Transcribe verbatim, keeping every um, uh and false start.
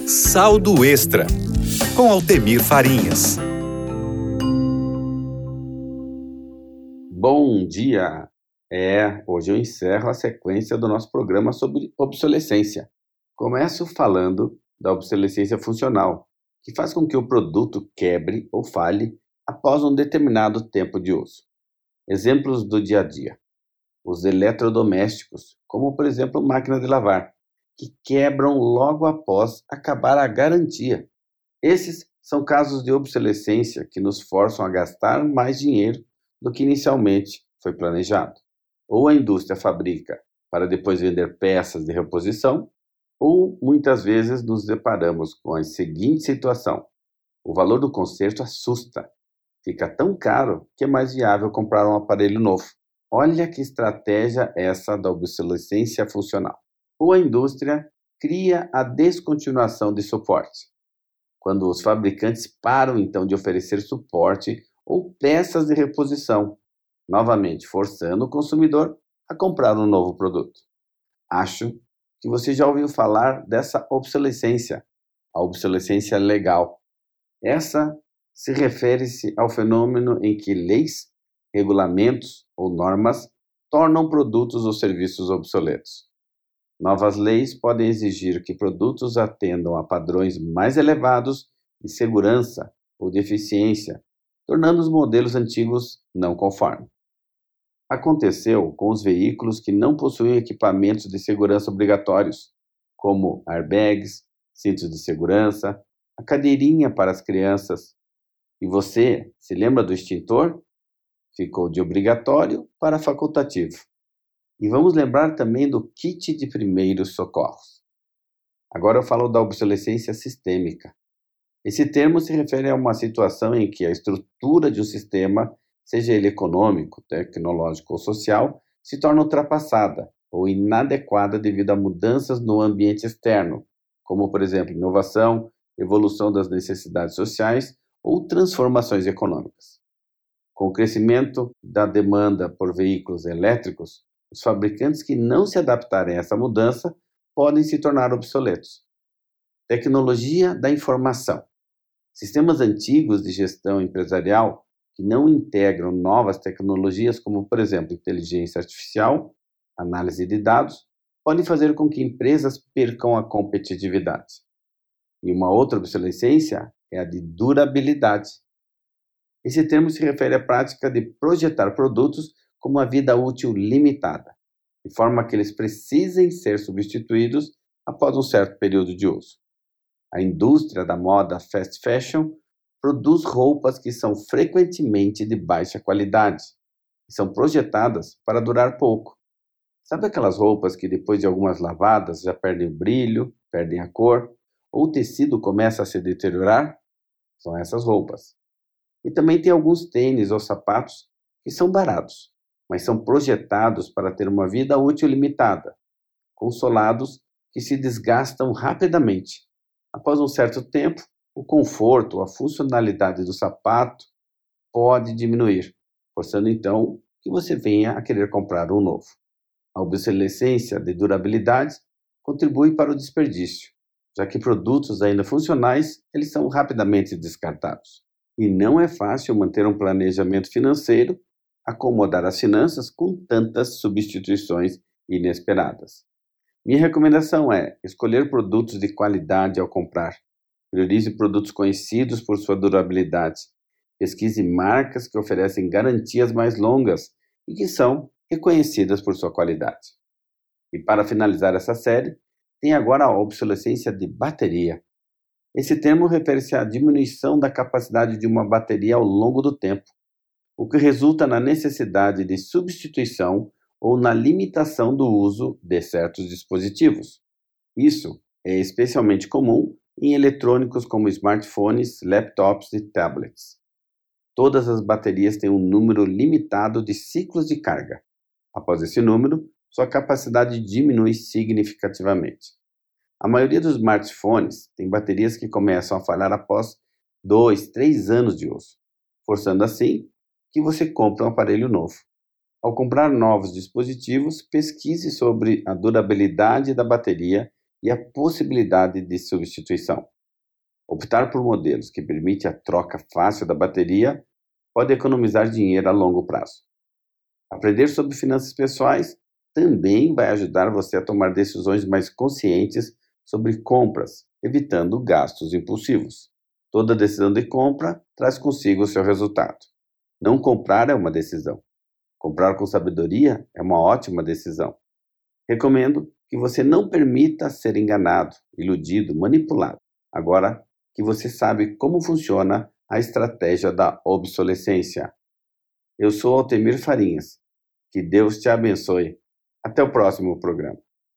Saldo Extra, com Altemir Farinhas. Bom dia! É, hoje eu encerro a sequência do nosso programa sobre obsolescência. Começo falando da obsolescência funcional, que faz com que o produto quebre ou falhe após um determinado tempo de uso. Exemplos do dia a dia. Os eletrodomésticos, como por exemplo máquina de lavar, que quebram logo após acabar a garantia. Esses são casos de obsolescência que nos forçam a gastar mais dinheiro do que inicialmente foi planejado. Ou a indústria fabrica para depois vender peças de reposição, ou muitas vezes nos deparamos com a seguinte situação: o valor do conserto assusta, fica tão caro que é mais viável comprar um aparelho novo. Olha que estratégia essa da obsolescência funcional. Ou a indústria cria a descontinuação de suporte, quando os fabricantes param então de oferecer suporte ou peças de reposição, novamente forçando o consumidor a comprar um novo produto. Acho que você já ouviu falar dessa obsolescência, a obsolescência legal. Essa se refere-se ao fenômeno em que leis, regulamentos ou normas tornam produtos ou serviços obsoletos. Novas leis podem exigir que produtos atendam a padrões mais elevados de segurança ou de eficiência, tornando os modelos antigos não conformes. Aconteceu com os veículos que não possuem equipamentos de segurança obrigatórios, como airbags, cintos de segurança, a cadeirinha para as crianças. E você se lembra do extintor? Ficou de obrigatório para facultativo. E vamos lembrar também do kit de primeiros socorros. Agora eu falo da obsolescência sistêmica. Esse termo se refere a uma situação em que a estrutura de um sistema, seja ele econômico, tecnológico ou social, se torna ultrapassada ou inadequada devido a mudanças no ambiente externo, como, por exemplo, inovação, evolução das necessidades sociais ou transformações econômicas. Com o crescimento da demanda por veículos elétricos, os fabricantes que não se adaptarem a essa mudança podem se tornar obsoletos. Tecnologia da informação. Sistemas antigos de gestão empresarial que não integram novas tecnologias, como, por exemplo, inteligência artificial, análise de dados, podem fazer com que empresas percam a competitividade. E uma outra obsolescência é a de durabilidade. Esse termo se refere à prática de projetar produtos com uma vida útil limitada, de forma que eles precisem ser substituídos após um certo período de uso. A indústria da moda fast fashion produz roupas que são frequentemente de baixa qualidade e são projetadas para durar pouco. Sabe aquelas roupas que depois de algumas lavadas já perdem o brilho, perdem a cor, ou o tecido começa a se deteriorar? São essas roupas. E também tem alguns tênis ou sapatos que são baratos, mas são projetados para ter uma vida útil limitada, com solados que se desgastam rapidamente. Após um certo tempo, o conforto ou a funcionalidade do sapato pode diminuir, forçando então que você venha a querer comprar um novo. A obsolescência de durabilidade contribui para o desperdício, já que produtos ainda funcionais eles são rapidamente descartados. E não é fácil manter um planejamento financeiro, acomodar as finanças com tantas substituições inesperadas. Minha recomendação é escolher produtos de qualidade ao comprar. Priorize produtos conhecidos por sua durabilidade. Pesquise marcas que oferecem garantias mais longas e que são reconhecidas por sua qualidade. E para finalizar essa série, tem agora a obsolescência de bateria. Esse termo refere-se à diminuição da capacidade de uma bateria ao longo do tempo, o que resulta na necessidade de substituição ou na limitação do uso de certos dispositivos. Isso é especialmente comum em eletrônicos como smartphones, laptops e tablets. Todas as baterias têm um número limitado de ciclos de carga. Após esse número, sua capacidade diminui significativamente. A maioria dos smartphones tem baterias que começam a falhar após dois, três anos de uso, forçando assim que você compre um aparelho novo. Ao comprar novos dispositivos, pesquise sobre a durabilidade da bateria e a possibilidade de substituição. Optar por modelos que permitem a troca fácil da bateria pode economizar dinheiro a longo prazo. Aprender sobre finanças pessoais também vai ajudar você a tomar decisões mais conscientes sobre compras, evitando gastos impulsivos. Toda decisão de compra traz consigo o seu resultado. Não comprar é uma decisão. Comprar com sabedoria é uma ótima decisão. Recomendo que você não permita ser enganado, iludido, manipulado. Agora que você sabe como funciona a estratégia da obsolescência. Eu sou Altemir Farinhas. Que Deus te abençoe. Até o próximo programa.